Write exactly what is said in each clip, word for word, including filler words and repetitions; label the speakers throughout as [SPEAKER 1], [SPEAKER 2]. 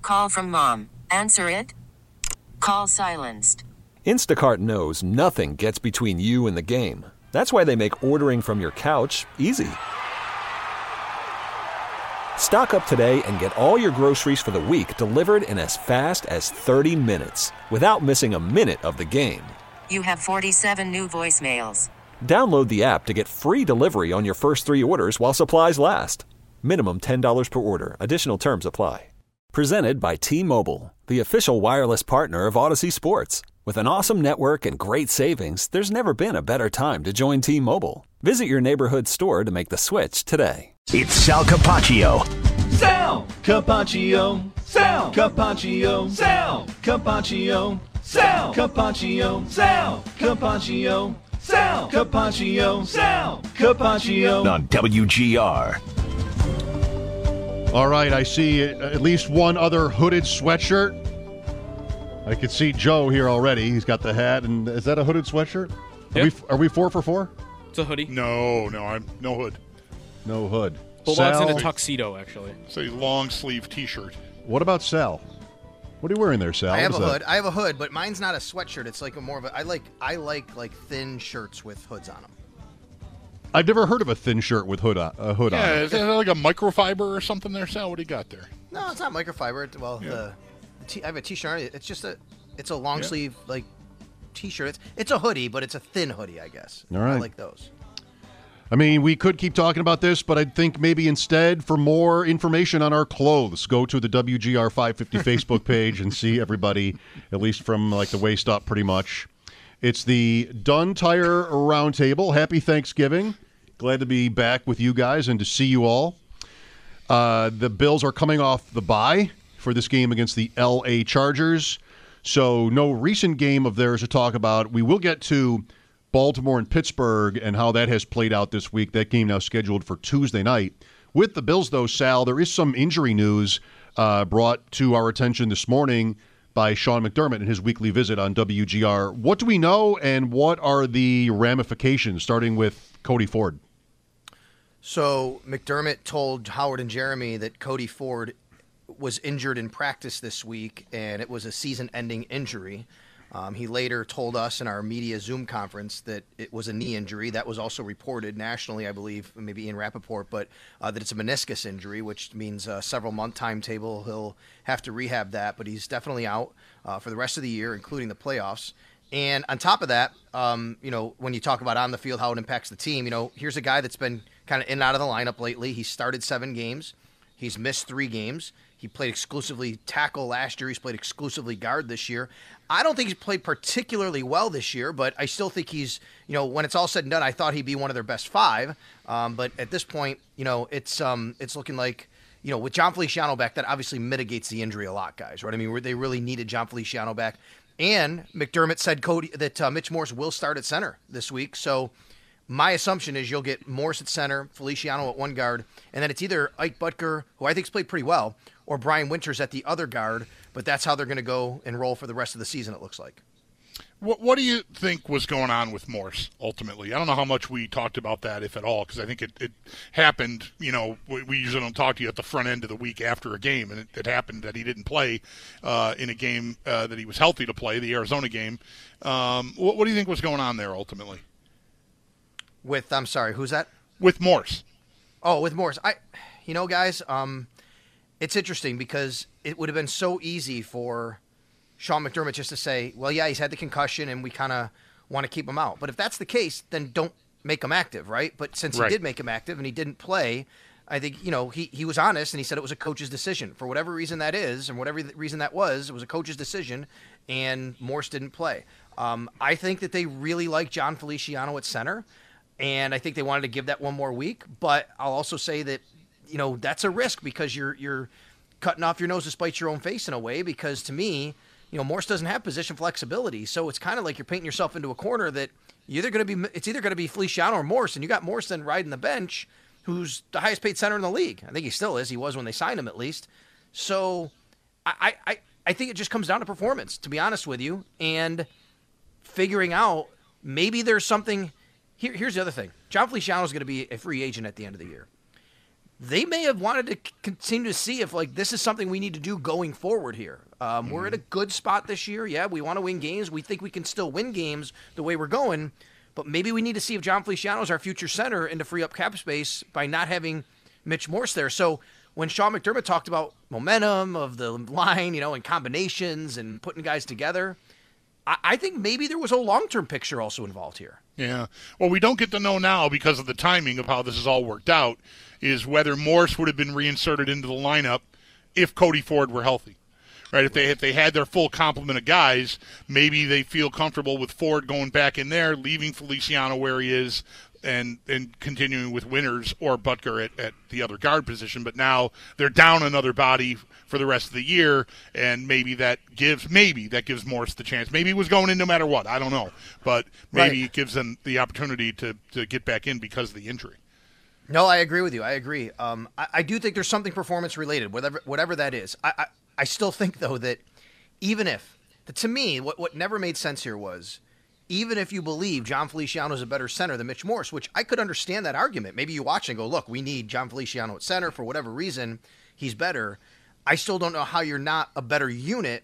[SPEAKER 1] Call from mom. Answer it. Call silenced.
[SPEAKER 2] Instacart knows nothing gets between you and the game. That's why they make ordering from your couch easy. Stock up today and get all your groceries for the week delivered in as fast as thirty minutes without missing a minute of the game.
[SPEAKER 1] You have forty-seven new voicemails.
[SPEAKER 2] Download the app to get free delivery on your first three orders while supplies last. Minimum ten dollars per order. Additional terms apply. Presented by T-Mobile, the official wireless partner of Odyssey Sports. With an awesome network and great savings, there's never been a better time to join T-Mobile. Visit your neighborhood store to make the switch today.
[SPEAKER 3] It's Sal Capaccio.
[SPEAKER 4] Sal Capaccio. Sal Capaccio. Sal Capaccio. Sal Capaccio. Sal Capaccio. Sal Capaccio. Sal Capaccio.
[SPEAKER 3] On W G R.
[SPEAKER 5] All right, I see at least one other hooded sweatshirt. I can see Joe here already. He's got the hat, and is that a hooded sweatshirt?
[SPEAKER 6] Yep.
[SPEAKER 5] Are, we, are we four for four?
[SPEAKER 6] It's a hoodie.
[SPEAKER 7] No, no, I'm no hood.
[SPEAKER 5] No hood.
[SPEAKER 6] Bulldog's
[SPEAKER 5] Sal,
[SPEAKER 6] in a tuxedo, actually.
[SPEAKER 7] It's a long sleeve T-shirt.
[SPEAKER 5] What about Sal? What are you wearing there, Sal?
[SPEAKER 8] I have a
[SPEAKER 5] What is
[SPEAKER 8] hood.
[SPEAKER 5] that?
[SPEAKER 8] I have a hood, but mine's not a sweatshirt. It's like a more of a. I like. I like like thin shirts with hoods on them.
[SPEAKER 5] I've never heard of a thin shirt with hood on, a hood
[SPEAKER 7] Yeah,
[SPEAKER 5] on it.
[SPEAKER 7] is that like a microfiber or something there, Sal? What do you got there?
[SPEAKER 8] No, it's not microfiber. It- Well,
[SPEAKER 7] Yeah.
[SPEAKER 8] the t- I have a t-shirt. It's just a. It's a long
[SPEAKER 7] Yeah.
[SPEAKER 8] sleeve like t-shirt. It's it's a hoodie, but it's a thin hoodie, I guess.
[SPEAKER 5] All right.
[SPEAKER 8] I like those.
[SPEAKER 5] I mean, we could keep talking about this, but I think maybe instead, for more information on our clothes, go to the W G R five fifty Facebook page and see everybody, at least from like the waist up, pretty much. It's the Dunn Tire Roundtable. Happy Thanksgiving. Glad to be back with you guys and to see you all. Uh, the Bills are coming off the bye for this game against the L A Chargers, so no recent game of theirs to talk about. We will get to Baltimore and Pittsburgh and how that has played out this week. That game now scheduled for Tuesday night. With the Bills, though, Sal, there is some injury news uh, brought to our attention this morning by Sean McDermott in his weekly visit on W G R. What do we know, and what are the ramifications, starting with Cody Ford?
[SPEAKER 8] So McDermott told Howard and Jeremy that Cody Ford was injured in practice this week, and it was a season-ending injury. Um, he later told us in our media Zoom conference that it was a knee injury. That was also reported nationally, I believe, maybe Ian Rappaport, but uh, that it's a meniscus injury, which means a several-month timetable. He'll have to rehab that, but he's definitely out uh, for the rest of the year, including the playoffs. And on top of that, um, you know, when you talk about on the field, how it impacts the team, you know, here's a guy that's been kind of in and out of the lineup lately. He started seven games. He's missed three games. He played exclusively tackle last year. He's played exclusively guard this year. I don't think he's played particularly well this year, but I still think he's, you know, when it's all said and done, I thought he'd be one of their best five. Um, but at this point, you know, it's um, it's looking like, you know, with John Feliciano back, that obviously mitigates the injury a lot, guys, right? I mean, they really needed John Feliciano back. And McDermott said Cody that uh, Mitch Morse will start at center this week. So my assumption is you'll get Morse at center, Feliciano at one guard, and then it's either Ike Butker, who I think's played pretty well, or Brian Winters at the other guard. But that's how they're going to go and roll for the rest of the season, it looks like.
[SPEAKER 7] What, what do you think was going on with Morse, ultimately? I don't know how much we talked about that, if at all, because I think it, it happened, you know, we, we usually don't talk to you at the front end of the week after a game, and it, it happened that he didn't play uh, in a game uh, that he was healthy to play, the Arizona game. Um, what, what do you think was going on there, ultimately?
[SPEAKER 8] With, I'm sorry, who's that?
[SPEAKER 7] With Morse.
[SPEAKER 8] Oh, with Morse. I, you know, guys, um, it's interesting because it would have been so easy for Sean McDermott just to say, well, yeah, he's had the concussion and we kind of want to keep him out. But if that's the case, then don't make him active, right? But since
[SPEAKER 7] Right.
[SPEAKER 8] he did make him active and he didn't play, I think, you know, he, he was honest and he said it was a coach's decision. For whatever reason that is, and whatever reason that was, it was a coach's decision, and Morse didn't play. Um, I think that they really like John Feliciano at center, and I think they wanted to give that one more week. But I'll also say that, you know, that's a risk because you're you're cutting off your nose to spite your own face in a way, because to me, you know, Morse doesn't have position flexibility. So it's kind of like you're painting yourself into a corner that you're either going to be, it's either going to be Feliciano or Morse, and you got Morse then riding the bench, who's the highest paid center in the league. I think he still is. He was when they signed him, at least. So I, I, I think it just comes down to performance, to be honest with you, and figuring out maybe there's something. Here, here's the other thing. John Feliciano is going to be a free agent at the end of the year. they may have wanted to c- continue to see if, like, this is something we need to do going forward here. Um, mm-hmm. We're at a good spot this year. Yeah, we want to win games. We think we can still win games the way we're going, but maybe we need to see if John Feliciano is our future center and to free up cap space by not having Mitch Morse there. So when Sean McDermott talked about momentum of the line, you know, and combinations and putting guys together, I, I think maybe there was a long-term picture also involved here.
[SPEAKER 7] Yeah. Well, we don't get to know now because of the timing of how this has all worked out, is whether Morse would have been reinserted into the lineup if Cody Ford were healthy. Right? If they if they had their full complement of guys, maybe they feel comfortable with Ford going back in there, leaving Feliciano where he is, and and continuing with Winters or Butker at, at the other guard position. But now they're down another body for the rest of the year, and maybe that gives maybe that gives Morse the chance. Maybe he was going in no matter what. I don't know. But maybe
[SPEAKER 8] right.
[SPEAKER 7] it gives them the opportunity to, to get back in because of the injury.
[SPEAKER 8] No, I agree with you. I agree. Um, I, I do think there's something performance-related, whatever whatever that is. I, I, I still think, though, that even if, that to me, what, what never made sense here was, even if you believe John Feliciano is a better center than Mitch Morse, which I could understand that argument. Maybe you watch and go, look, we need John Feliciano at center for whatever reason. He's better. I still don't know how you're not a better unit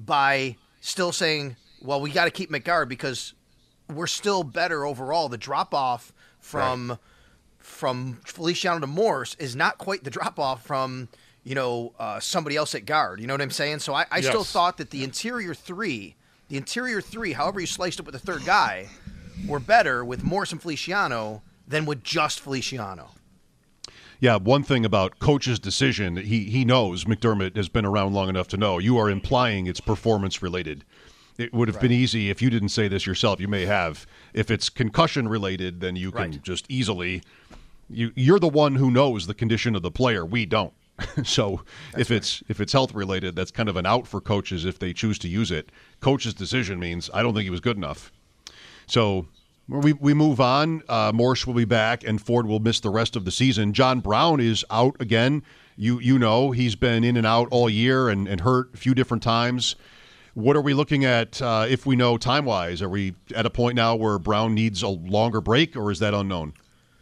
[SPEAKER 8] by still saying, well, we got to keep McGuard because we're still better overall. The drop-off from... Right. from Feliciano to Morse is not quite the drop-off from, you know, uh, somebody else at guard. You know what I'm saying? So I, I yes. still thought that the interior three, the interior three, however you sliced it with the third guy, were better with Morse and Feliciano than with just Feliciano.
[SPEAKER 5] Yeah, one thing about coach's decision, he, he knows, McDermott has been around long enough to know, you are implying it's performance-related. It would have right. been easy if you didn't say this yourself. You may have. If it's concussion-related, then you can
[SPEAKER 8] right.
[SPEAKER 5] just easily you, – you're the one who knows the condition of the player. We don't. so that's if right. it's if it's health-related, that's kind of an out for coaches if they choose to use it. Coach's decision means I don't think he was good enough. So we, we move on. Uh, Morse will be back, and Ford will miss the rest of the season. John Brown is out again. You, you know he's been in and out all year and, and hurt a few different times. What are we looking at uh, if we know time-wise? Are we at a point now where Brown needs a longer break, or is that unknown?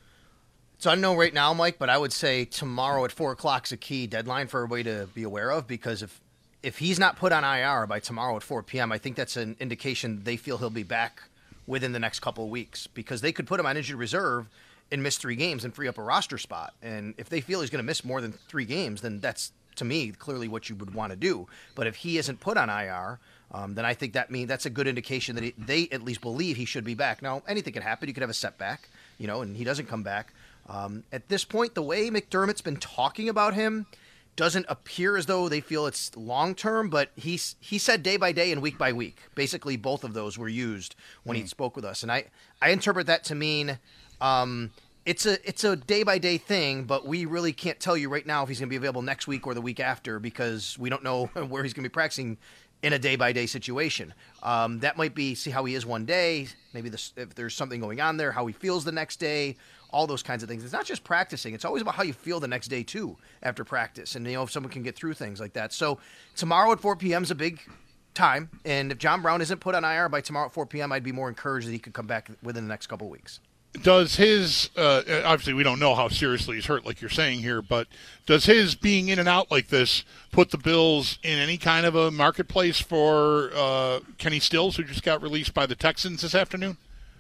[SPEAKER 8] It's unknown right now, Mike, but I would say tomorrow at four o'clock is a key deadline for everybody to be aware of, because if if he's not put on I R by tomorrow at four p.m., I think that's an indication they feel he'll be back within the next couple of weeks, because they could put him on injured reserve and miss three games and free up a roster spot. And if they feel he's going to miss more than three games, then that's, to me, clearly what you would want to do. But if he isn't put on I R, um, then I think that mean that's a good indication that he, they at least believe he should be back. Now, anything can happen. You could have a setback, you know, and he doesn't come back. Um, at this point, the way McDermott's been talking about him doesn't appear as though they feel it's long-term, but he's, he said day by day and week by week. Basically, both of those were used when mm. he spoke with us. And I, I interpret that to mean um, it's a it's a day-by-day thing, but we really can't tell you right now if he's going to be available next week or the week after, because we don't know where he's going to be practicing in a day-by-day situation. Um, that might be see how he is one day, maybe this, if there's something going on there, how he feels the next day, all those kinds of things. It's not just practicing. It's always about how you feel the next day, too, after practice. And, you know, if someone can get through things like that. So tomorrow at four p.m. is a big time. And if John Brown isn't put on I R by tomorrow at four p.m., I'd be more encouraged that he could come back within the next couple of weeks.
[SPEAKER 7] Does his uh, – obviously, we don't know how seriously he's hurt, like you're saying here, but does his being in and out like this put the Bills in any kind of a marketplace for uh, Kenny Stills, who just got released by the Texans this afternoon?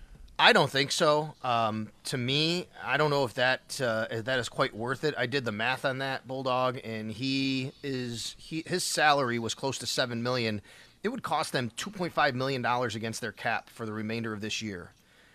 [SPEAKER 8] I don't think so. Um, to me, I don't know if that uh, if that is quite worth it. I did the math on that, Bulldog, and he is he his salary was close to seven million dollars. It would cost them two point five million dollars against their cap for the remainder of this year.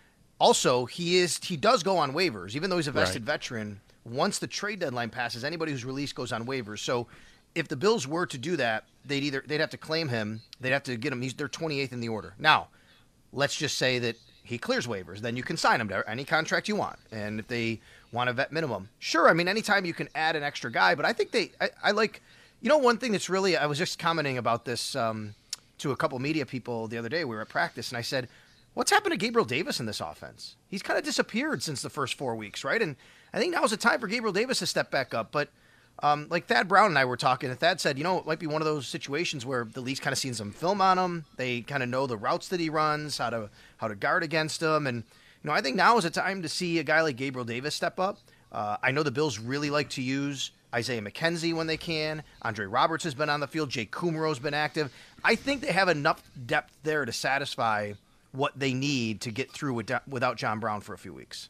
[SPEAKER 8] Also, he is he does go on waivers, even though he's a vested right. veteran. Once the trade deadline passes, anybody who's released goes on waivers. So, if the Bills were to do that, they'd either they'd have to claim him, they'd have to get him. He's they're twenty-eighth in the order. Now, let's just say that he clears waivers, then you can sign him to any contract you want. And if they want a vet minimum, sure. I mean, anytime you can add an extra guy, but I think they, I, I like, you know, one thing that's really, I was just commenting about this um, to a couple media people the other day. We were at practice, and I said, what's happened to Gabriel Davis in this offense? He's kind of disappeared since the first four weeks, right? And I think now's the time for Gabriel Davis to step back up. But um, like Thad Brown and I were talking, and Thad said, you know, it might be one of those situations where the league's kind of seen some film on him. They kind of know the routes that he runs, how to how to guard against him. And, you know, I think now is a time to see a guy like Gabriel Davis step up. Uh, I know the Bills really like to use Isaiah McKenzie when they can. Andre Roberts has been on the field. Jake Kumerow's been active. I think they have enough depth there to satisfy what they need to get through with, without John Brown for a few weeks.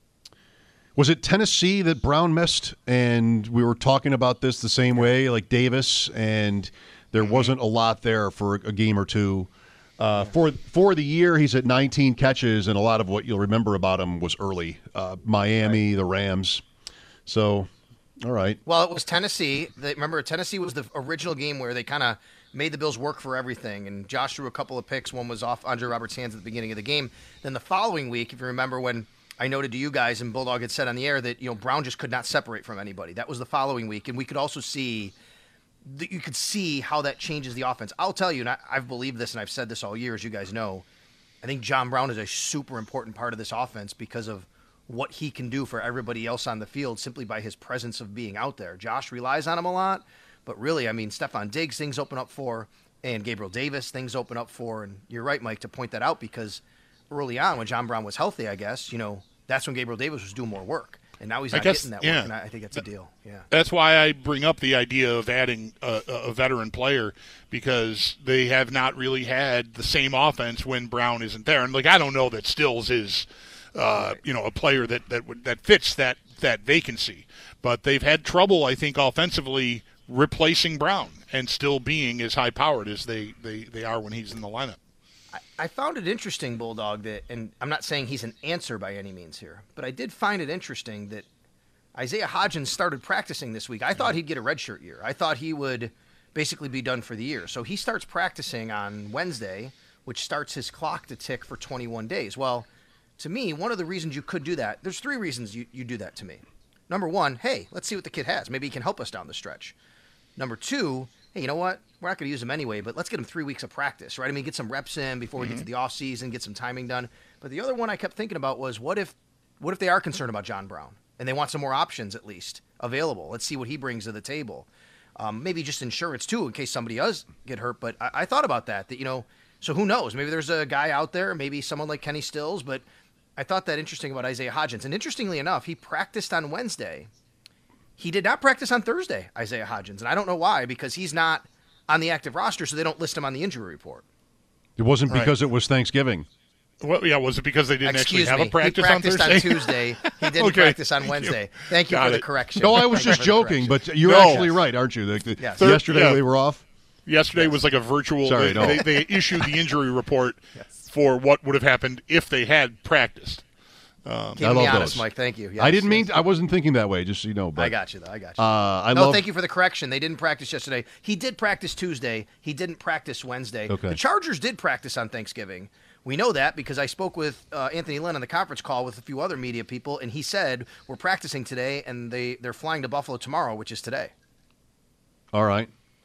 [SPEAKER 5] Was it Tennessee that Brown missed? And we were talking about this the same way, like Davis, and there wasn't a lot there for a game or two. Uh, for for the year, he's at nineteen catches, and a lot of what you'll remember about him was early. Uh, Miami, right. The Rams. So, all right.
[SPEAKER 8] Well, it was Tennessee. They, remember, Tennessee was the original game where they kind of made the Bills work for everything, and Josh threw a couple of picks. One was off Andre Roberts' hands at the beginning of the game. Then the following week, if you remember when I noted to you guys and Bulldog had said on the air that, you know, Brown just could not separate from anybody. That was the following week, and we could also see – you could see how that changes the offense. I'll tell you, and I, I've believed this, and I've said this all year, as you guys know, I think John Brown is a super important part of this offense because of what he can do for everybody else on the field simply by his presence of being out there. Josh relies on him a lot, but really, I mean, Stephon Diggs, things open up for, and Gabriel Davis, things open up for, and you're right, Mike, to point that out because early on when John Brown was healthy, I guess, you know, that's when Gabriel Davis was doing more work. And now he's not guess, getting that
[SPEAKER 7] yeah.
[SPEAKER 8] work, and I think that's a deal. Yeah,
[SPEAKER 7] that's why I bring up the idea of adding a, a veteran player because they have not really had the same offense when Brown isn't there. And like I don't know that Stills is, uh, right. you know, a player that that would, that fits that that vacancy. But they've had trouble, I think, offensively replacing Brown and still being as high powered as they, they, they are when he's in the lineup.
[SPEAKER 8] I found it interesting, Bulldog, that, and I'm not saying he's an answer by any means here, but I did find it interesting that Isaiah Hodgins started practicing this week. I thought he'd get a redshirt year. I thought he would basically be done for the year. So he starts practicing on Wednesday, which starts his clock to tick for twenty-one days. Well, to me, one of the reasons you could do that, there's three reasons you, you do that to me. Number one, hey, let's see what the kid has. Maybe he can help us down the stretch. Number two, hey, you know what? We're not going to use him anyway, but let's get him three weeks of practice, right? I mean, get some reps in before we mm-hmm. get to the offseason, get some timing done. But the other one I kept thinking about was what if what if they are concerned about John Brown and they want some more options at least available? Let's see what he brings to the table. Um, maybe just insurance, too, in case somebody does get hurt. But I, I thought about that, that, you know, so who knows? Maybe there's a guy out there, maybe someone like Kenny Stills, but I thought that interesting about Isaiah Hodgins. And interestingly enough, he practiced on Wednesday. He did not practice on Thursday, Isaiah Hodgins. And I don't know why, because he's not on the active roster, so they don't list him on the injury report.
[SPEAKER 5] It wasn't because
[SPEAKER 7] right.
[SPEAKER 5] it was Thanksgiving.
[SPEAKER 7] Well, yeah, was it because they didn't
[SPEAKER 8] Excuse
[SPEAKER 7] actually
[SPEAKER 8] me.
[SPEAKER 7] have a practice
[SPEAKER 8] he
[SPEAKER 7] on Thursday?
[SPEAKER 8] practiced on Tuesday. He didn't
[SPEAKER 7] okay.
[SPEAKER 8] practice on
[SPEAKER 7] Thank
[SPEAKER 8] Wednesday.
[SPEAKER 7] you.
[SPEAKER 8] Thank you
[SPEAKER 7] Got
[SPEAKER 8] for
[SPEAKER 7] it.
[SPEAKER 8] the correction.
[SPEAKER 5] No, I was
[SPEAKER 8] Thank
[SPEAKER 5] just
[SPEAKER 8] you for the
[SPEAKER 5] joking,
[SPEAKER 8] correction.
[SPEAKER 5] but you're
[SPEAKER 7] No.
[SPEAKER 5] actually right, aren't you? The, the,
[SPEAKER 8] Yes.
[SPEAKER 7] Third-
[SPEAKER 5] yesterday
[SPEAKER 7] yeah.
[SPEAKER 5] they were off.
[SPEAKER 7] Yesterday was like a virtual.
[SPEAKER 5] Sorry,
[SPEAKER 7] they,
[SPEAKER 5] no.
[SPEAKER 7] they, they issued the injury report
[SPEAKER 8] Yes.
[SPEAKER 7] for what would have happened if they had practiced.
[SPEAKER 8] Um, Keeping me honest, those. Mike. Thank you. Yes,
[SPEAKER 5] I didn't mean.
[SPEAKER 8] yes.
[SPEAKER 5] To, I wasn't thinking that way. Just so you know. But,
[SPEAKER 8] I got you, though. I got you.
[SPEAKER 5] Uh, I
[SPEAKER 8] no,
[SPEAKER 5] love,
[SPEAKER 8] thank you for the correction. They didn't practice yesterday. He did practice Tuesday. He didn't practice Wednesday.
[SPEAKER 5] Okay.
[SPEAKER 8] The Chargers did practice on Thanksgiving. We know that because I spoke with uh, Anthony Lynn on the conference call with a few other media people, and he said we're practicing today, and they they're flying to Buffalo tomorrow, which is today.
[SPEAKER 5] All right.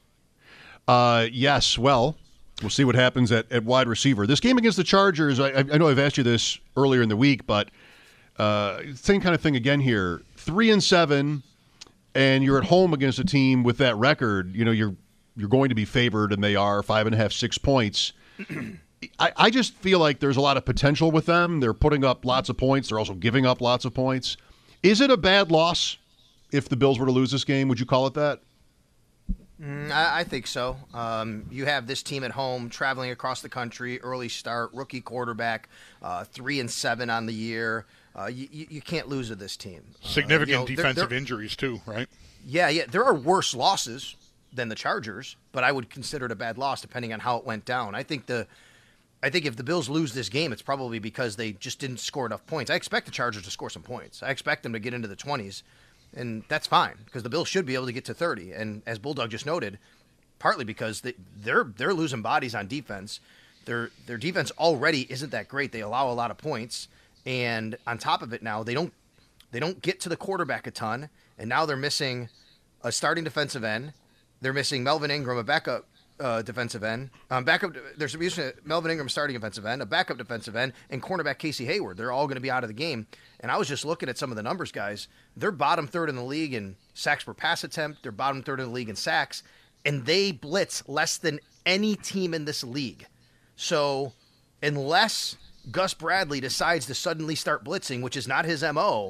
[SPEAKER 5] Uh, yes. Well, we'll see what happens at, at wide receiver. This game against the Chargers. I, I know I've asked you this earlier in the week, but. Uh, same kind of thing again here. Three and seven, and you're at home against a team with that record. You know you're you're going to be favored, and they are five and a half, six points. I, I just feel like there's a lot of potential with them. They're putting up lots of points. They're also giving up lots of points. Is it a bad loss if the Bills were to lose this game? Would you call it that?
[SPEAKER 8] Mm, I, I think so. Um, you have this team at home, traveling across the country, early start, rookie quarterback, uh, three and seven on the year. Uh, you, you can't lose to this team.
[SPEAKER 7] Significant
[SPEAKER 8] uh, you know,
[SPEAKER 7] defensive
[SPEAKER 8] they're, they're,
[SPEAKER 7] injuries, too, right?
[SPEAKER 8] Yeah, yeah. There are worse losses than the Chargers, but I would consider it a bad loss depending on how it went down. I think the, I think if the Bills lose this game, it's probably because they just didn't score enough points. I expect the Chargers to score some points. I expect them to get into the twenties, and that's fine because the Bills should be able to get to thirty. And as Bulldog just noted, partly because they, they're they're losing bodies on defense. Their their defense already isn't that great. They allow a lot of points. And on top of it now, they don't they don't get to the quarterback a ton, and now they're missing a starting defensive end. They're missing Melvin Ingram, a backup uh, defensive end. Um, backup, they're missing Melvin Ingram, starting defensive end, a backup defensive end, and cornerback Casey Hayward. They're all going to be out of the game. And I was just looking at some of the numbers, guys. They're bottom third in the league in sacks per pass attempt. They're bottom third in the league in sacks, and they blitz less than any team in this league. So unless Gus Bradley decides to suddenly start blitzing, which is not his M O,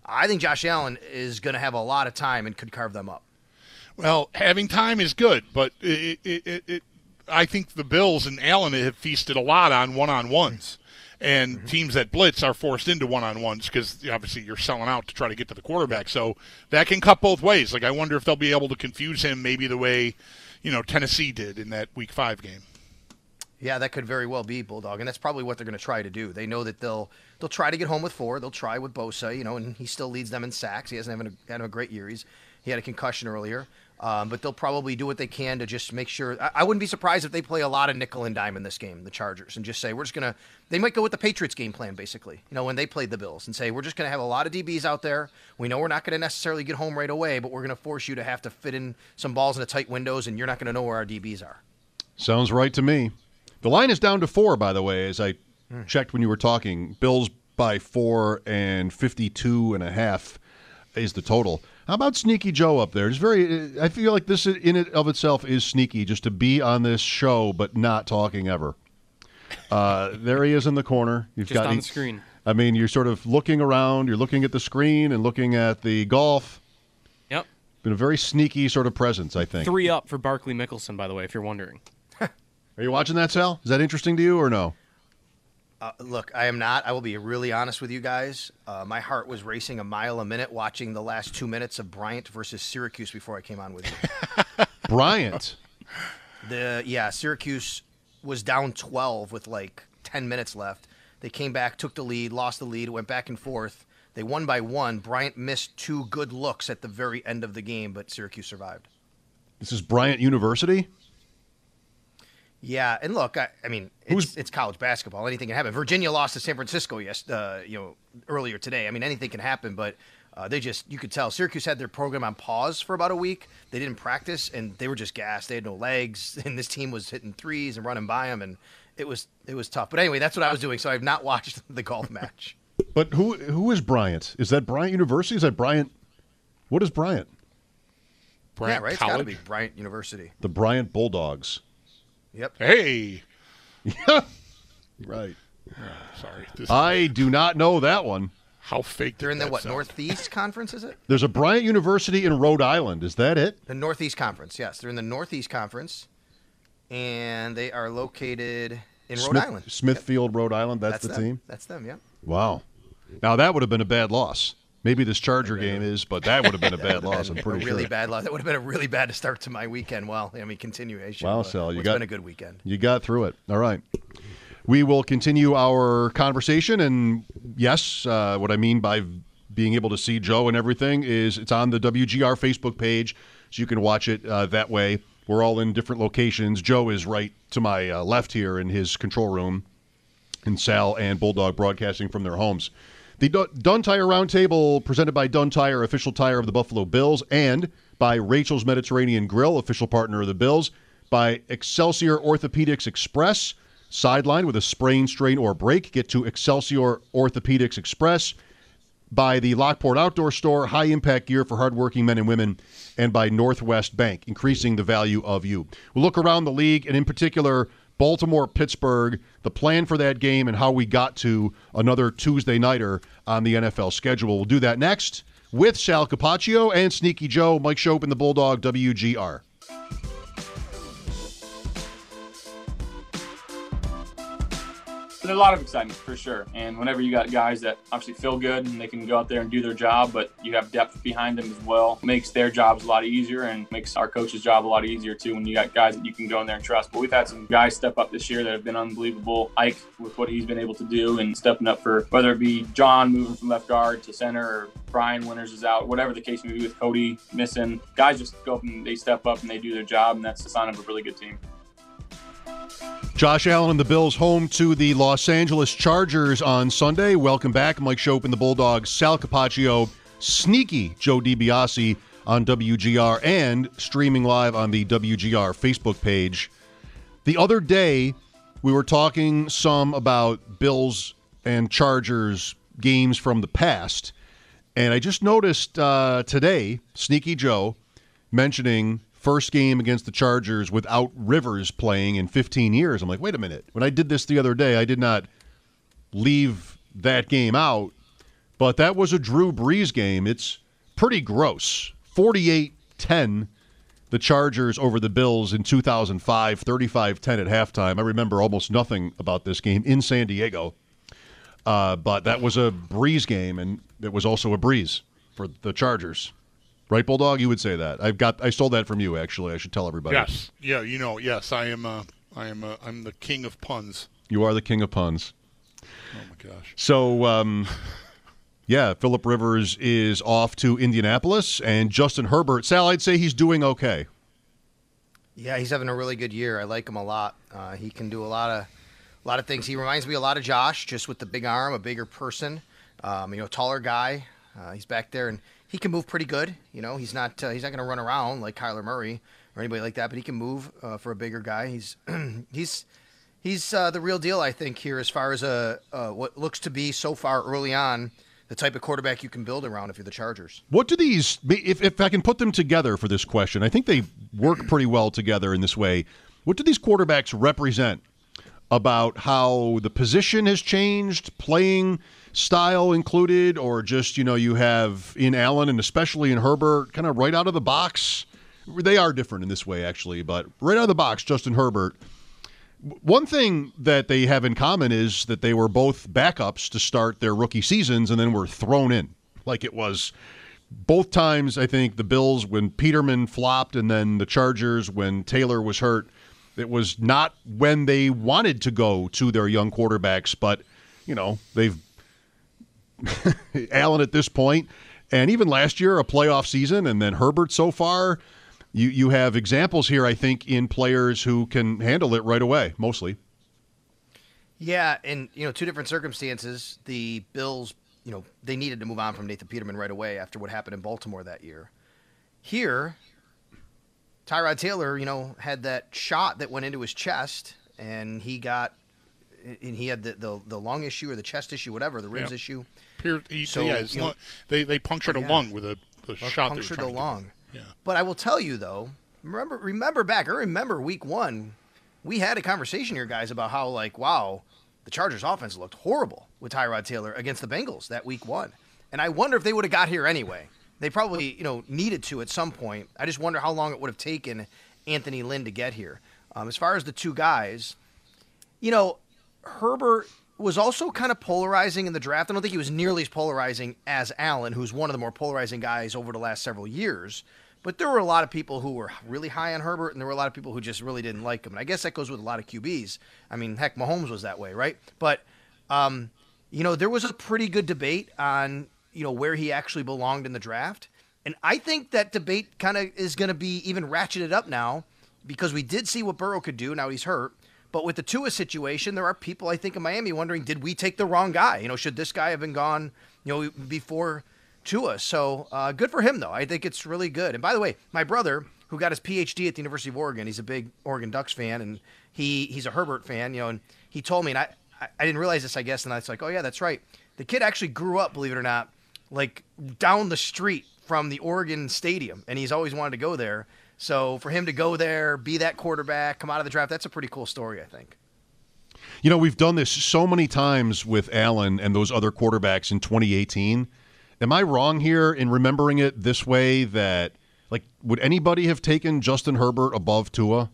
[SPEAKER 8] I think Josh Allen is going to have a lot of time and could carve them up.
[SPEAKER 7] Well, having time is good, but it, it, it, it, I think the Bills and Allen have feasted a lot on one-on-ones. And mm-hmm. teams that blitz are forced into one-on-ones because obviously you're selling out to try to get to the quarterback. So that can cut both ways. Like I wonder if they'll be able to confuse him maybe the way, you know, Tennessee did in that Week Five game.
[SPEAKER 8] Yeah, that could very well be, Bulldog, and that's probably what they're going to try to do. They know that they'll they'll try to get home with four. They'll try with Bosa, you know, and he still leads them in sacks. He hasn't had a, had a great year. He's, he had a concussion earlier. Um, but they'll probably do what they can to just make sure. I, I wouldn't be surprised if they play a lot of nickel and dime in this game, the Chargers, and just say, we're just going to – they might go with the Patriots game plan, basically, you know, when they played the Bills, and say, we're just going to have a lot of D Bs out there. We know we're not going to necessarily get home right away, but we're going to force you to have to fit in some balls into tight windows, and you're not going to know where our D Bs are.
[SPEAKER 5] Sounds right to me. The line is down to four, by the way, as I
[SPEAKER 8] mm.
[SPEAKER 5] checked when you were talking. Bills by four and fifty-two and a half is the total. How about Sneaky Joe up there? It's very. I feel like this in it of itself is sneaky, just to be on this show but not talking ever. Uh, there he is in the corner. You've
[SPEAKER 6] just
[SPEAKER 5] got
[SPEAKER 6] on the screen.
[SPEAKER 5] I mean, you're sort of looking around. You're looking at the screen and looking at the golf.
[SPEAKER 6] Yep.
[SPEAKER 5] Been a very sneaky sort of presence, I think.
[SPEAKER 6] Three up for Barkley Mickelson, by the way, if you're wondering.
[SPEAKER 5] Are you watching that, Sal? Is that interesting to you or no?
[SPEAKER 8] Uh, look, I am not. I will be really honest with you guys. Uh, my heart was racing a mile a minute watching the last two minutes of Bryant versus Syracuse before I came on with you.
[SPEAKER 5] Bryant?
[SPEAKER 8] The yeah, Syracuse was down twelve with like ten minutes left. They came back, took the lead, lost the lead, went back and forth. They won by one. Bryant missed two good looks at the very end of the game, but Syracuse survived.
[SPEAKER 5] This is Bryant University?
[SPEAKER 8] Yeah, and look, I, I mean, it's, it's college basketball. Anything can happen. Virginia lost to San Francisco yes, uh, you know, earlier today. I mean, anything can happen, but uh, they just, you could tell. Syracuse had their program on pause for about a week. They didn't practice, and they were just gassed. They had no legs, and this team was hitting threes and running by them, and it was it was tough. But anyway, that's what I was doing, so I've not watched the golf match.
[SPEAKER 5] But who who is Bryant? Is that Bryant University? Is that Bryant? What is Bryant?
[SPEAKER 7] Bryant
[SPEAKER 8] yeah, right? It's got to be Bryant University.
[SPEAKER 5] The Bryant Bulldogs.
[SPEAKER 8] Yep.
[SPEAKER 7] Hey.
[SPEAKER 5] Yeah. Right.
[SPEAKER 7] Oh, sorry. This
[SPEAKER 5] I do not know that one.
[SPEAKER 7] How fake
[SPEAKER 8] They're in the, what,
[SPEAKER 7] sound?
[SPEAKER 8] Northeast Conference, is it?
[SPEAKER 5] There's a Bryant University in Rhode Island. Is that it?
[SPEAKER 8] The Northeast Conference, yes. They're in the Northeast Conference, and they are located in
[SPEAKER 5] Smith,
[SPEAKER 8] Rhode Island.
[SPEAKER 5] Smithfield,
[SPEAKER 8] yep.
[SPEAKER 5] Rhode Island. That's,
[SPEAKER 8] That's
[SPEAKER 5] the
[SPEAKER 8] them.
[SPEAKER 5] team?
[SPEAKER 8] That's them, yeah.
[SPEAKER 5] Wow. Now, that would have been a bad loss. Maybe this Charger game is, but that would have been a bad loss, I'm pretty
[SPEAKER 8] a
[SPEAKER 5] sure.
[SPEAKER 8] really bad loss. That would have been a really bad start to my weekend. Well, I mean, continuation.
[SPEAKER 5] Wow,
[SPEAKER 8] but,
[SPEAKER 5] Sal, you
[SPEAKER 8] well,
[SPEAKER 5] got,
[SPEAKER 8] it's been a good weekend.
[SPEAKER 5] You got through it. All right. We will continue our conversation, and yes, uh, what I mean by being able to see Joe and everything is it's on the W G R Facebook page, so you can watch it uh, that way. We're all in different locations. Joe is right to my uh, left here in his control room, and Sal and Bulldog broadcasting from their homes. The D- Dunn Tire Roundtable, presented by Dunn Tire, official tire of the Buffalo Bills, and by Rachel's Mediterranean Grill, official partner of the Bills, by Excelsior Orthopedics Express, sideline with a sprain, strain, or break, get to Excelsior Orthopedics Express, by the Lockport Outdoor Store, high-impact gear for hardworking men and women, and by Northwest Bank, increasing the value of you. We'll look around the league, and in particular, Baltimore-Pittsburgh, the plan for that game, and how we got to another Tuesday nighter on the N F L schedule. We'll do that next with Sal Capaccio and Sneaky Joe. Mike Shope and the Bulldog, W G R.
[SPEAKER 9] There's a lot of excitement for sure, and whenever you got guys that obviously feel good and they can go out there and do their job, but you have depth behind them as well, makes their jobs a lot easier and makes our coach's job a lot easier too when you got guys that you can go in there and trust. But we've had some guys step up this year that have been unbelievable. Ike with what he's been able to do and stepping up for whether it be John moving from left guard to center or Brian Winters is out, whatever the case may be with Cody missing. Guys just go up and they step up and they do their job, and that's the sign of a really good team.
[SPEAKER 5] Josh Allen and the Bills home to the Los Angeles Chargers on Sunday. Welcome back. Mike Shope and the Bulldogs, Sal Capaccio, Sneaky Joe DiBiase on W G R, and streaming live on the W G R Facebook page. The other day, we were talking some about Bills and Chargers games from the past, and I just noticed uh, today, Sneaky Joe mentioning first game against the Chargers without Rivers playing in fifteen years. I'm like, wait a minute. When I did this the other day, I did not leave that game out. But that was a Drew Brees game. It's pretty gross. forty-eight ten, the Chargers over the Bills in two thousand five, thirty-five ten at halftime. I remember almost nothing about this game in San Diego. Uh, but that was a Brees game, and it was also a breeze for the Chargers. Right, Bulldog? You would say that. I've got. I stole that from you, actually. I should tell everybody.
[SPEAKER 7] Yes. Yeah, you know, yes, I am uh, I am uh, I'm the king of puns.
[SPEAKER 5] You are the king of puns.
[SPEAKER 7] Oh, my gosh.
[SPEAKER 5] So, um, yeah, Phillip Rivers is off to Indianapolis, and Justin Herbert, Sal, I'd say he's doing okay.
[SPEAKER 8] Yeah, he's having a really good year. I like him a lot. Uh, he can do a lot of a lot of things. He reminds me a lot of Josh, just with the big arm, a bigger person, um, you know, taller guy. Uh, he's back there, and he can move pretty good. You know, he's not uh, he's not going to run around like Kyler Murray or anybody like that, but he can move uh, for a bigger guy. He's he's he's uh, the real deal, I think, here as far as a uh, what looks to be so far early on the type of quarterback you can build around if you're the Chargers.
[SPEAKER 5] What do these, if if I can put them together for this question, I think they work pretty well together in this way. What do these quarterbacks represent about how the position has changed, playing style included, or just, you know, you have in Allen and especially in Herbert kind of right out of the box? They are different in this way, actually, but right out of the box, Justin Herbert. One thing that they have in common is that they were both backups to start their rookie seasons and then were thrown in. Like it was both times, I think, the Bills when Peterman flopped and then the Chargers when Taylor was hurt. It was not when they wanted to go to their young quarterbacks, but, you know, they've Allen at this point, and even last year, a playoff season, and then Herbert so far. You you have examples here, I think, in players who can handle it right away, mostly.
[SPEAKER 8] Yeah, and, you know, two different circumstances. The Bills, you know, they needed to move on from Nathan Peterman right away after what happened in Baltimore that year. Here, Tyrod Taylor, you know, had that shot that went into his chest, and he got, and he had the, the, the lung issue or the chest issue, whatever, the ribs
[SPEAKER 7] yeah.
[SPEAKER 8] issue.
[SPEAKER 7] Pier, he,
[SPEAKER 8] so,
[SPEAKER 7] yeah, his
[SPEAKER 8] you
[SPEAKER 7] lung,
[SPEAKER 8] know,
[SPEAKER 7] they, they punctured
[SPEAKER 8] oh,
[SPEAKER 7] a
[SPEAKER 8] yeah.
[SPEAKER 7] lung with a, a shot.
[SPEAKER 8] Punctured a lung.
[SPEAKER 7] Yeah.
[SPEAKER 8] But I will tell you, though, remember remember back, I remember week one, we had a conversation here, guys, about how, like, wow, the Chargers offense looked horrible with Tyrod Taylor against the Bengals that week one. And I wonder if they would have got here anyway. They probably, you know, needed to at some point. I just wonder how long it would have taken Anthony Lynn to get here. Um, as far as the two guys, you know, Herbert was also kind of polarizing in the draft. I don't think he was nearly as polarizing as Allen, who's one of the more polarizing guys over the last several years. But there were a lot of people who were really high on Herbert, and there were a lot of people who just really didn't like him. And I guess that goes with a lot of Q Bs. I mean, heck, Mahomes was that way, right? But, um, you know, there was a pretty good debate on, you know, where he actually belonged in the draft. And I think that debate kind of is going to be even ratcheted up now because we did see what Burrow could do. Now he's hurt. But with the Tua situation, there are people, I think, in Miami wondering, did we take the wrong guy? You know, should this guy have been gone, you know, before Tua? So uh, good for him, though. I think it's really good. And by the way, my brother, who got his P H D at the University of Oregon, he's a big Oregon Ducks fan, and he he's a Herbert fan, you know, and he told me, and I, I didn't realize this, I guess, and I was like, oh, yeah, that's right. The kid actually grew up, believe it or not, like down the street from the Oregon Stadium, and he's always wanted to go there. So for him to go there, be that quarterback, come out of the draft, that's a pretty cool story, I think.
[SPEAKER 5] You know, we've done this so many times with Allen and those other quarterbacks in twenty eighteen. Am I wrong here in remembering it this way that, like, would anybody have taken Justin Herbert above Tua?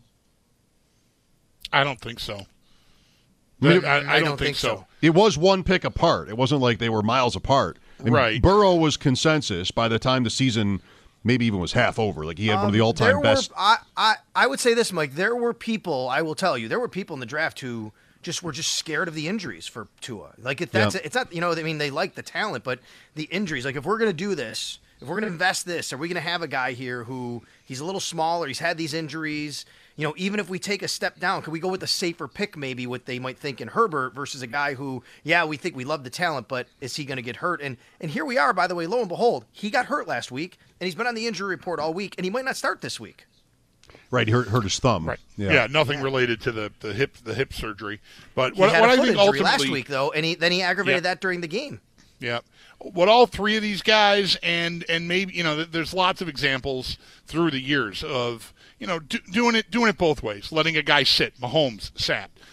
[SPEAKER 7] I don't think so.
[SPEAKER 5] I, mean,
[SPEAKER 7] I, I, I don't, don't think, think so.
[SPEAKER 8] so.
[SPEAKER 5] It was one pick apart. It wasn't like they were miles apart. I mean,
[SPEAKER 7] right.
[SPEAKER 5] Burrow was consensus by the time the season maybe even was half over. Like, he had um, one of the all-time
[SPEAKER 8] were,
[SPEAKER 5] best.
[SPEAKER 8] I, I, I would say this, Mike. There were people, I will tell you, there were people in the draft who just were just scared of the injuries for Tua. Like, if that's
[SPEAKER 5] yep.
[SPEAKER 8] it's not, you know, I mean, they like the talent, but the injuries. Like, if we're going to do this, if we're going to invest this, are we going to have a guy here who he's a little smaller, he's had these injuries? You know, even if we take a step down, could we go with a safer pick maybe what they might think in Herbert versus a guy who, yeah, we think we love the talent, but is he going to get hurt? And and here we are, by the way, lo and behold, he got hurt last week, and he's been on the injury report all week, and he might not start this week.
[SPEAKER 5] Right, he hurt, hurt his thumb.
[SPEAKER 7] Right.
[SPEAKER 5] Yeah,
[SPEAKER 7] yeah nothing yeah. related to the, the hip the hip surgery. But what,
[SPEAKER 8] he had
[SPEAKER 7] what
[SPEAKER 8] a
[SPEAKER 7] I
[SPEAKER 8] foot
[SPEAKER 7] think
[SPEAKER 8] injury
[SPEAKER 7] ultimately
[SPEAKER 8] last week though, and he then he aggravated
[SPEAKER 7] yeah.
[SPEAKER 8] that during the game.
[SPEAKER 7] Yeah. What all three of these guys, and and maybe, you know, there's lots of examples through the years of, you know, do, doing it doing it both ways, letting a guy sit. Mahomes sat.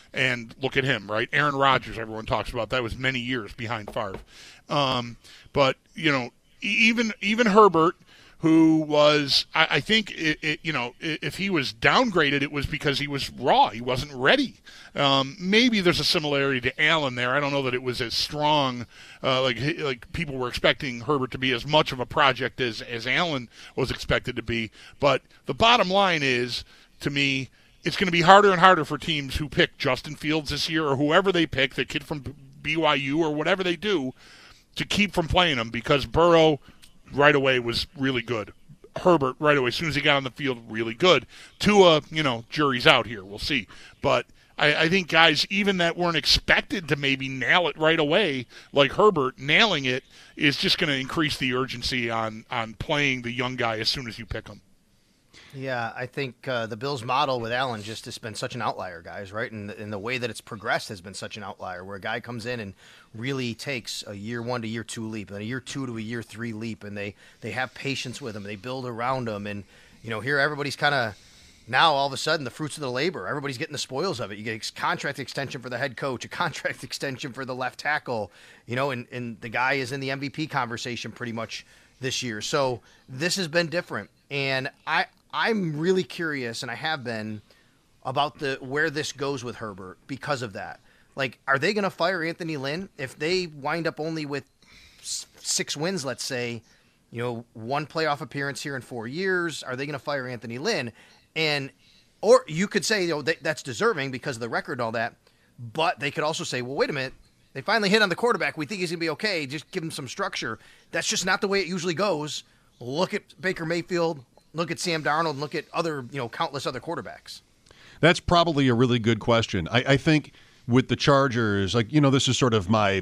[SPEAKER 7] And look at him, right? Aaron Rodgers, everyone talks about that, was many years behind Favre. Um, but, you know, even even Herbert, who was, I, I think, it, it, you know, if he was downgraded, it was because he was raw. He wasn't ready. Um, maybe there's a similarity to Allen there. I don't know that it was as strong. Uh, like like people were expecting Herbert to be as much of a project as, as Allen was expected to be. But the bottom line is, to me, it's going to be harder and harder for teams who pick Justin Fields this year or whoever they pick, the kid from B Y U or whatever they do, to keep from playing him because Burrow right away was really good. Herbert right away, as soon as he got on the field, really good. Tua, you know, jury's out here. We'll see. But I, I think guys, even that weren't expected to maybe nail it right away, like Herbert, nailing it is just going to increase the urgency on, on playing the young guy as soon as you pick him.
[SPEAKER 8] Yeah, I think uh, the Bills' model with Allen just has been such an outlier, guys, right? And, and the way that it's progressed has been such an outlier, where a guy comes in and really takes a year one to year two leap, and a year two to a year three leap, and they, they have patience with him, they build around him, and you know here everybody's kind of now all of a sudden the fruits of the labor, everybody's getting the spoils of it. You get a contract extension for the head coach, a contract extension for the left tackle, you know, and, and the guy is in the M V P conversation pretty much this year. So this has been different, and I. I'm really curious, and I have been, about the where this goes with Herbert because of that. Like, are they going to fire Anthony Lynn if they wind up only with six wins, let's say, you know, one playoff appearance here in four years? Are they going to fire Anthony Lynn? And or you could say, you know, that, that's deserving because of the record and all that, but they could also say, well, wait a minute, they finally hit on the quarterback. We think he's going to be okay. Just give him some structure. That's just not the way it usually goes. Look at Baker Mayfield. Look at Sam Darnold and look at other, you know, countless other quarterbacks.
[SPEAKER 5] That's probably a really good question. I, I think with the Chargers, like, you know, this is sort of my,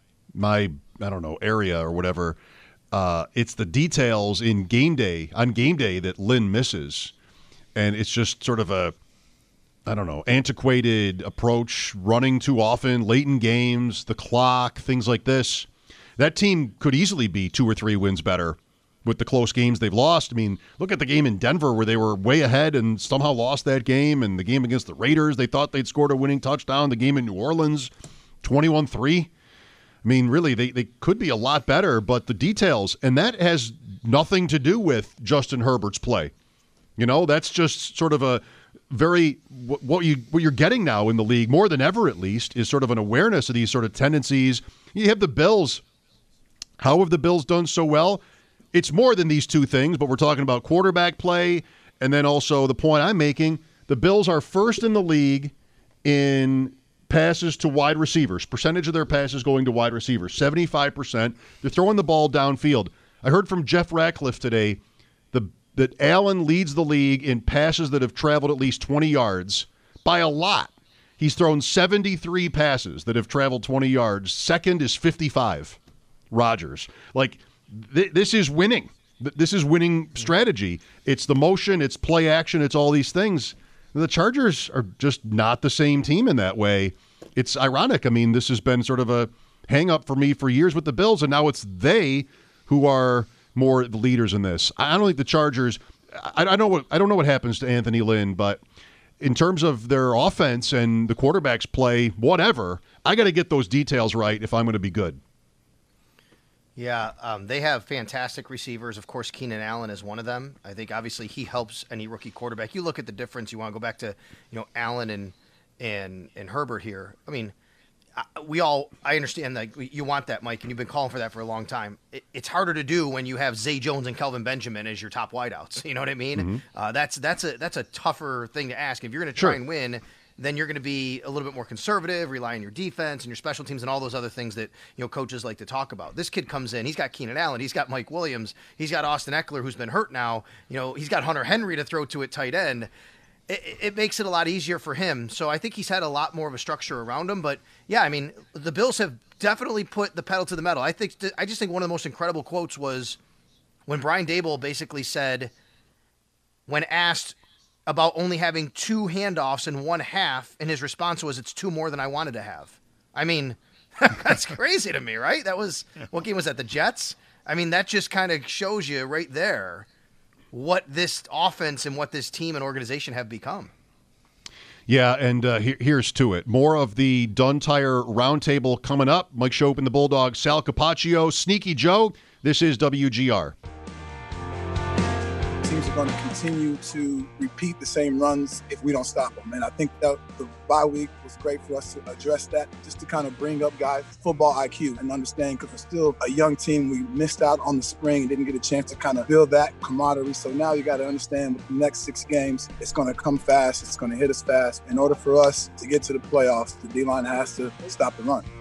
[SPEAKER 5] my I don't know, area or whatever. Uh, it's the details in game day, on game day that Lynn misses. And it's just sort of a, I don't know, antiquated approach, running too often, late in games, the clock, things like this. That team could easily be two or three wins better with the close games they've lost. I mean, look at the game in Denver where they were way ahead and somehow lost that game, and the game against the Raiders, they thought they'd scored a winning touchdown. The game in New Orleans, twenty-one three. I mean, really, they, they could be a lot better, but the details, and that has nothing to do with Justin Herbert's play. You know, that's just sort of a very, what, you, what you're getting now in the league, more than ever at least, is sort of an awareness of these sort of tendencies. You have the Bills. How have the Bills done so well? It's more than these two things, but we're talking about quarterback play, and then also the point I'm making, the Bills are first in the league in passes to wide receivers, percentage of their passes going to wide receivers, seventy-five percent. They're throwing the ball downfield. I heard from Jeff Ratcliffe today the, that Allen leads the league in passes that have traveled at least twenty yards by a lot. He's thrown seventy-three passes that have traveled twenty yards. Second is fifty-five, Rodgers. Like, this is winning. This is winning strategy. It's the motion, it's play action, it's all these things. The Chargers are just not the same team in that way. It's ironic. I mean, this has been sort of a hang-up for me for years with the Bills, and now it's they who are more the leaders in this. I don't think the Chargers I, I, know what, I don't know what happens to Anthony Lynn, but in terms of their offense and the quarterback's play, whatever, I got to get those details right if I'm going to be good.
[SPEAKER 8] Yeah, um, they have fantastic receivers. Of course, Keenan Allen is one of them. I think obviously he helps any rookie quarterback. You look at the difference. You want to go back to, you know, Allen and and and Herbert here. I mean, we all I understand that you want that, Mike, and you've been calling for that for a long time. It, it's harder to do when you have Zay Jones and Kelvin Benjamin as your top wideouts. You know what I mean? Mm-hmm. Uh, that's that's a that's a tougher thing to ask. If you're going to try
[SPEAKER 5] sure.
[SPEAKER 8] and win, then you're going to be a little bit more conservative, rely on your defense and your special teams and all those other things that, you know, coaches like to talk about. This kid comes in, he's got Keenan Allen, he's got Mike Williams, he's got Austin Eckler, who's been hurt now, you know, he's got Hunter Henry to throw to at tight end. It, it makes it a lot easier for him. So I think he's had a lot more of a structure around him. But yeah, I mean, the Bills have definitely put the pedal to the metal. I think, I just think one of the most incredible quotes was when Brian Daboll basically said, when asked about only having two handoffs in one half, and his response was, it's two more than I wanted to have. I mean, that's crazy to me, right? That was, what game was that, the Jets? I mean, that just kind of shows you right there what this offense and what this team and organization have become.
[SPEAKER 5] Yeah, and uh, he- here's to it. More of the Dunn Tire Roundtable coming up. Mike Schopp and the Bulldogs, Sal Capaccio, Sneaky Joe. This is W G R.
[SPEAKER 10] Teams are going to continue to repeat the same runs if we don't stop them. And I think that the bye week was great for us to address that, just to kind of bring up guys' football I Q and understand, because we're still a young team. We missed out on the spring and didn't get a chance to kind of build that camaraderie. So now you got to understand with the next six games, it's going to come fast. It's going to hit us fast. In order for us to get to the playoffs, the D-line has to stop the run.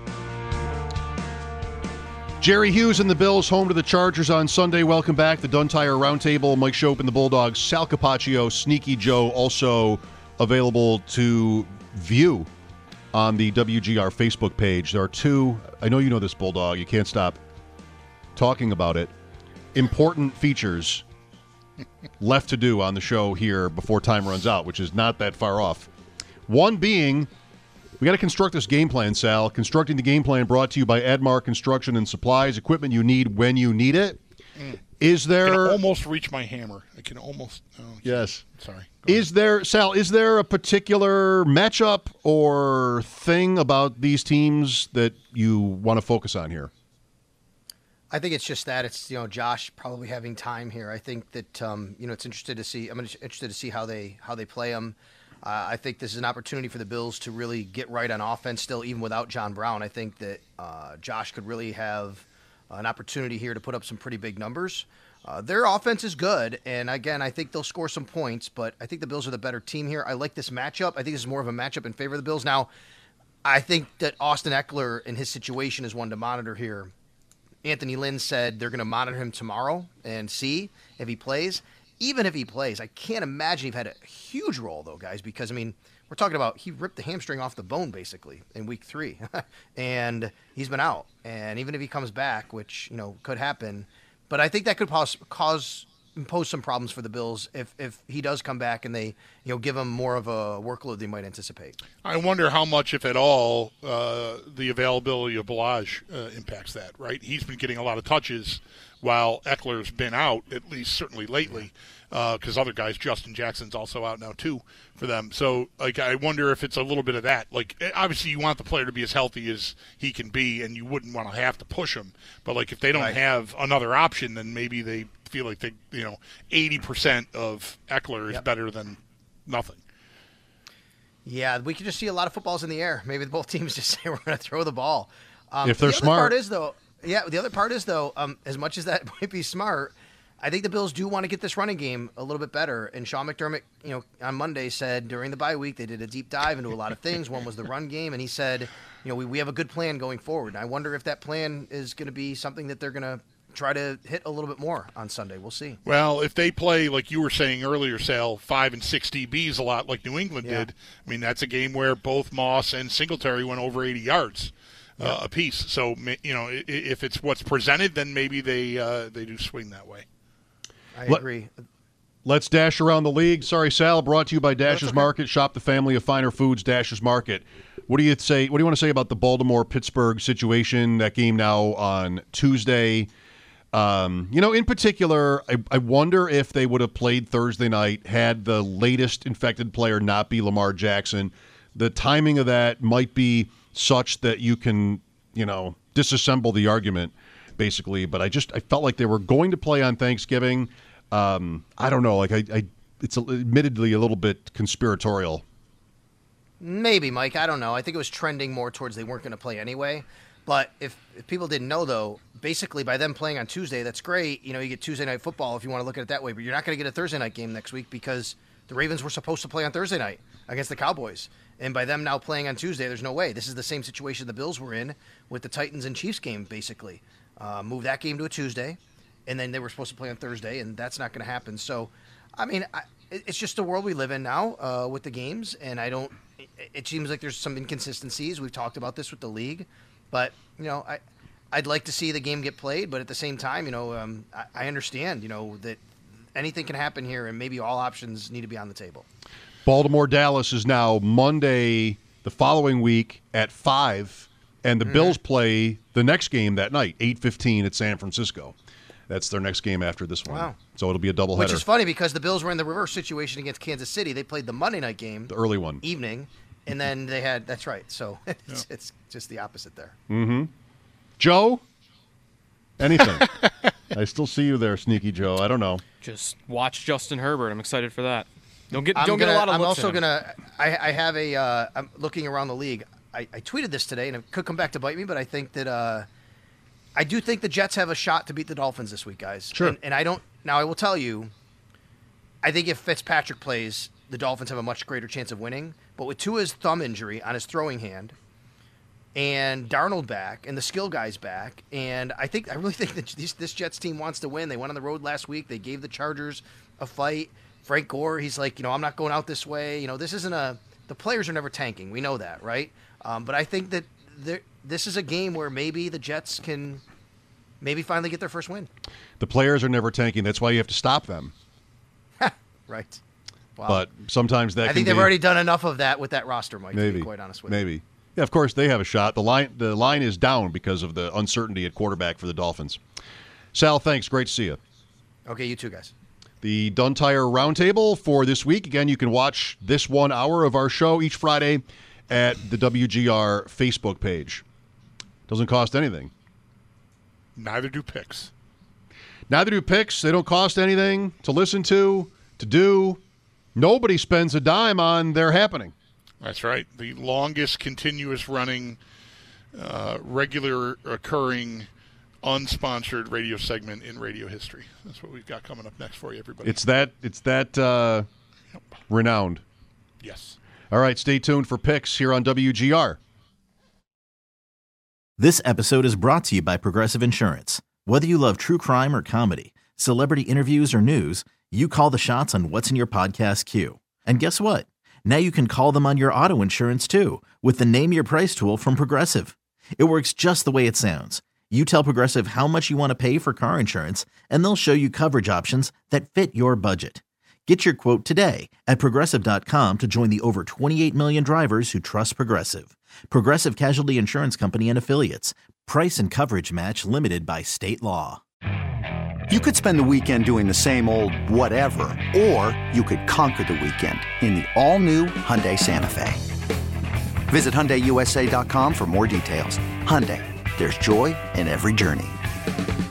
[SPEAKER 5] Jerry Hughes and the Bills home to the Chargers on Sunday. Welcome back. The Dunn Tire Roundtable, Mike Schopp and the Bulldogs, Sal Capaccio, Sneaky Joe, also available to view on the W G R Facebook page. There are two, I know you know this, Bulldog, you can't stop talking about it, important features left to do on the show here before time runs out, which is not that far off. One being, we got to construct this game plan, Sal. Constructing the game plan brought to you by Admar Construction and Supplies, equipment you need when you need it.
[SPEAKER 7] Mm.
[SPEAKER 5] Is there...
[SPEAKER 7] I can almost reach my hammer. I can almost... Oh,
[SPEAKER 5] yes.
[SPEAKER 7] Sorry.
[SPEAKER 5] Is there, Sal, is there a particular matchup or thing about these teams that you want to focus on here?
[SPEAKER 8] I think it's just that it's, you know, Josh probably having time here. I think that, um, you know, it's interested to see, I'm interested to see how they, how they play them. Uh, I think this is an opportunity for the Bills to really get right on offense still, even without John Brown. I think that uh, Josh could really have an opportunity here to put up some pretty big numbers. Uh, their offense is good, and again, I think they'll score some points, but I think the Bills are the better team here. I like this matchup. I think this is more of a matchup in favor of the Bills. Now, I think that Austin Eckler in his situation is one to monitor here. Anthony Lynn said they're going to monitor him tomorrow and see if he plays. Even if he plays, I can't imagine he'd had a huge role, though, guys, because, I mean, we're talking about he ripped the hamstring off the bone, basically, in week three, and he's been out. And even if he comes back, which, you know, could happen, but I think that could cause, cause impose some problems for the Bills if, if he does come back and they, you know, give him more of a workload they might anticipate.
[SPEAKER 7] I wonder how much, if at all, uh, the availability of Ballage uh, impacts that, right? He's been getting a lot of touches while Eckler's been out, at least certainly lately, because uh, other guys, Justin Jackson's also out now too for them. So, like, I wonder if it's a little bit of that. Like, obviously you want the player to be as healthy as he can be, and you wouldn't want to have to push him. But, like, if they don't
[SPEAKER 8] right.
[SPEAKER 7] have another option, then maybe they feel like they, you know, eighty percent of Eckler is
[SPEAKER 8] yep.
[SPEAKER 7] better than nothing.
[SPEAKER 8] Yeah, we could just see a lot of footballs in the air. Maybe both teams just say we're going to throw the ball. Um,
[SPEAKER 5] if they're
[SPEAKER 8] the
[SPEAKER 5] smart.
[SPEAKER 8] The other part is, though, yeah, the other part is, though, um, as much as that might be smart, I think the Bills do want to get this running game a little bit better. And Sean McDermott, you know, on Monday said during the bye week they did a deep dive into a lot of things. One was the run game, and he said, you know, we, we have a good plan going forward. And I wonder if that plan is going to be something that they're going to try to hit a little bit more on Sunday. We'll see.
[SPEAKER 7] Well, if they play, like you were saying earlier, Sal, five and six D Bs a lot like New England
[SPEAKER 8] yeah.
[SPEAKER 7] did, I mean, that's a game where both Moss and Singletary went over eighty yards.
[SPEAKER 8] Yeah.
[SPEAKER 7] Uh, a piece. So, you know, if it's what's presented, then maybe they uh, they do swing that way.
[SPEAKER 8] I
[SPEAKER 5] Let,
[SPEAKER 8] agree.
[SPEAKER 5] Let's dash around the league. Sorry, Sal, brought to you by Dash's okay. Market. Shop the family of finer foods, Dash's Market. What do you say? What do you want to say about the Baltimore-Pittsburgh situation? That game now on Tuesday. Um, you know, in particular, I, I wonder if they would have played Thursday night had the latest infected player not be Lamar Jackson. The timing of that might be such that you can, you know, disassemble the argument, basically. But I just I felt like they were going to play on Thanksgiving. Um, I don't know. Like I, I it's a, admittedly a little bit conspiratorial.
[SPEAKER 8] Maybe, Mike. I don't know. I think it was trending more towards they weren't going to play anyway. But if, if people didn't know, though, basically by them playing on Tuesday, that's great. You know, you get Tuesday night football if you want to look at it that way. But you're not going to get a Thursday night game next week because the Ravens were supposed to play on Thursday night against the Cowboys. And by them now playing on Tuesday, there's no way. This is the same situation the Bills were in with the Titans and Chiefs game, basically. Uh, move that game to a Tuesday, and then they were supposed to play on Thursday, and that's not going to happen. So, I mean, I, it's just the world we live in now uh, with the games, and I don't it, – it seems like there's some inconsistencies. We've talked about this with the league. But, you know, I, I'd like to see the game get played, but at the same time, you know, um, I, I understand, you know, that anything can happen here, and maybe all options need to be on the table.
[SPEAKER 5] Baltimore-Dallas is now Monday the following week at five, and the mm-hmm. Bills play the next game that night, eight fifteen at San Francisco. That's their next game after this one.
[SPEAKER 8] Wow.
[SPEAKER 5] So it'll be a doubleheader.
[SPEAKER 8] Which is funny because the Bills were in the reverse situation against Kansas City. They played the Monday night game,
[SPEAKER 5] the early one,
[SPEAKER 8] evening, and then they had. That's right. So it's, yeah. it's just the opposite there.
[SPEAKER 5] Mm-hmm. Joe, anything? I still see you there, Sneaky Joe. I don't know.
[SPEAKER 6] Just watch Justin Herbert. I'm excited for that. Don't get
[SPEAKER 8] I'm
[SPEAKER 6] don't
[SPEAKER 8] gonna,
[SPEAKER 6] get a lot of
[SPEAKER 8] I'm
[SPEAKER 6] looks
[SPEAKER 8] also
[SPEAKER 6] in him.
[SPEAKER 8] gonna. I, I have a. Uh, I'm looking around the league. I, I tweeted this today, and it could come back to bite me. But I think that uh, I do think the Jets have a shot to beat the Dolphins this week, guys.
[SPEAKER 5] Sure.
[SPEAKER 8] And, and I don't. Now I will tell you. I think if Fitzpatrick plays, the Dolphins have a much greater chance of winning. But with Tua's thumb injury on his throwing hand, and Darnold back, and the skill guys back, and I think I really think that this, this Jets team wants to win. They went on the road last week. They gave the Chargers a fight. Frank Gore, he's like, you know, I'm not going out this way. You know, this isn't a – the players are never tanking. We know that, right? Um, but I think that this is a game where maybe the Jets can maybe finally get their first win.
[SPEAKER 5] The players are never tanking. That's why you have to stop them.
[SPEAKER 8] Right. Wow.
[SPEAKER 5] But sometimes that
[SPEAKER 8] I
[SPEAKER 5] can
[SPEAKER 8] think they've
[SPEAKER 5] be,
[SPEAKER 8] already done enough of that with that roster, Mike,
[SPEAKER 5] maybe,
[SPEAKER 8] to be quite honest with
[SPEAKER 5] maybe.
[SPEAKER 8] you.
[SPEAKER 5] Yeah, of course, they have a shot. The line, the line is down because of the uncertainty at quarterback for the Dolphins. Sal, thanks. Great to see you.
[SPEAKER 8] Okay, you too, guys.
[SPEAKER 5] The Duntire Roundtable for this week. Again, you can watch this one hour of our show each Friday at the W G R Facebook page. Doesn't cost anything.
[SPEAKER 7] Neither do picks.
[SPEAKER 5] Neither do picks. They don't cost anything to listen to, to do. Nobody spends a dime on their happening.
[SPEAKER 7] That's right. The longest continuous running, uh, regular occurring, unsponsored radio segment in radio history. That's what we've got coming up next for you, everybody.
[SPEAKER 5] It's that it's that uh,
[SPEAKER 7] yep.
[SPEAKER 5] renowned.
[SPEAKER 7] Yes.
[SPEAKER 5] All right, stay tuned for picks here on W G R.
[SPEAKER 11] This episode is brought to you by Progressive Insurance. Whether you love true crime or comedy, celebrity interviews or news, you call the shots on what's in your podcast queue. And guess what? Now you can call them on your auto insurance too with the Name Your Price tool from Progressive. It works just the way it sounds. You tell Progressive how much you want to pay for car insurance, and they'll show you coverage options that fit your budget. Get your quote today at Progressive dot com to join the over twenty-eight million drivers who trust Progressive. Progressive Casualty Insurance Company and Affiliates. Price and coverage match limited by state law.
[SPEAKER 12] You could spend the weekend doing the same old whatever, or you could conquer the weekend in the all-new Hyundai Santa Fe. Visit Hyundai U S A dot com for more details. Hyundai. There's joy in every journey.